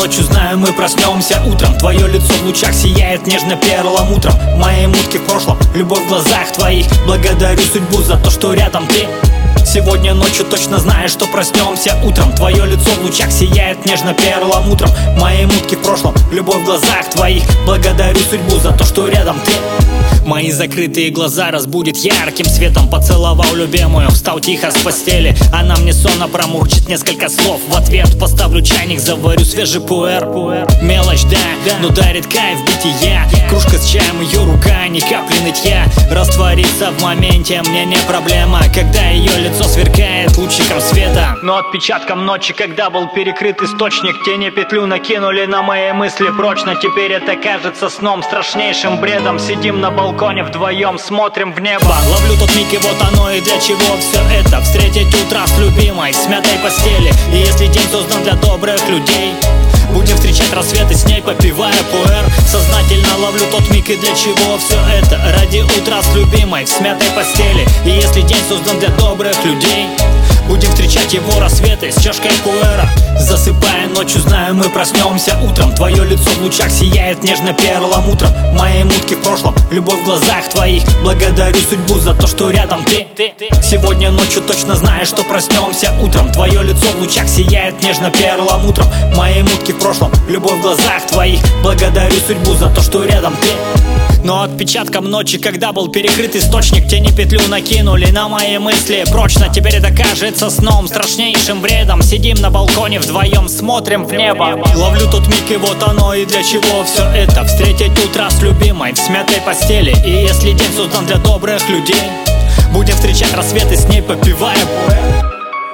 ночью, знаю, мы проснемся утром. Твое лицо в лучах сияет нежно перламутром. Мои мутки в прошлом, любовь в глазах твоих. Благодарю судьбу за то, что рядом ты. Сегодня ночью точно знаешь, что проснемся утром. Твое лицо в лучах сияет нежно перламутром. Мои мутки в прошлом, любовь в глазах твоих. Благодарю судьбу за то, что рядом ты. Мои закрытые глаза разбудит ярким светом. Поцеловал любимую, встал тихо с постели. Она мне сонно промурчит несколько слов. В ответ поставлю чайник, заварю свежий пуэр. Мелочь, да, но дарит кайф бытия. Кружка с чаем, ее рука, ни капли нытья. Раствориться в моменте мне не проблема, когда ее лицо сверкает лучиком света. Но отпечатком ночи, когда был перекрыт источник, тени петлю накинули на мои мысли прочно. Теперь это кажется сном, страшнейшим бредом. Сидим на балконе вдвоем, смотрим в небо. Ловлю тот миг, и вот оно, и для чего все это. Встретить утро с любимой в смятой постели. И если день создан для добрых людей, будем встречать рассветы с ней, попивая пуэр. Сознательно ловлю тот миг, и для чего все это. Ради утра с любимой в смятой постели. И если день создан для добрых людей, будем встречать его рассветы с чашкой пуэра. Засыпая ночью, знаю, мы проснемся утром. Твое лицо в лучах сияет нежно перламутром. Мои мутки в прошлом, любовь в глазах твоих. Благодарю судьбу за то, что рядом ты. Сегодня ночью точно знаешь, что проснемся утром. Твое лицо в лучах сияет нежно перламутром. Мои мутки в прошлом, любовь в глазах твоих. Благодарю судьбу за то, что рядом ты. Но отпечатком ночи, когда был перекрыт источник, тени петлю накинули на мои мысли прочно. Теперь это кажется сном, страшнейшим бредом. Сидим на балконе вдвоем, смотрим в небо. Ловлю тот миг, и вот оно, и для чего все это. Встретить утро с любимой в смятой постели. И если день создан для добрых людей, будем встречать рассветы с ней, попивая пуэр.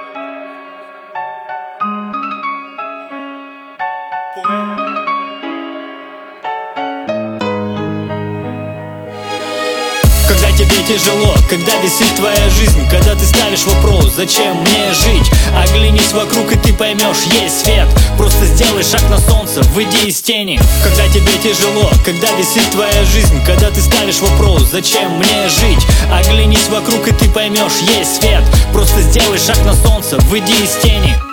Когда тебе тяжело, когда висит твоя жизнь, когда ты ставишь вопрос, зачем мне жить? Оглянись вокруг, и ты поймешь, есть свет. Просто сделай шаг на солнце, выйди из тени. Когда тебе тяжело, когда висит твоя жизнь, когда ты ставишь вопрос, зачем мне жить? Оглянись вокруг, и ты поймешь, есть свет. Просто сделай шаг на солнце, выйди из тени.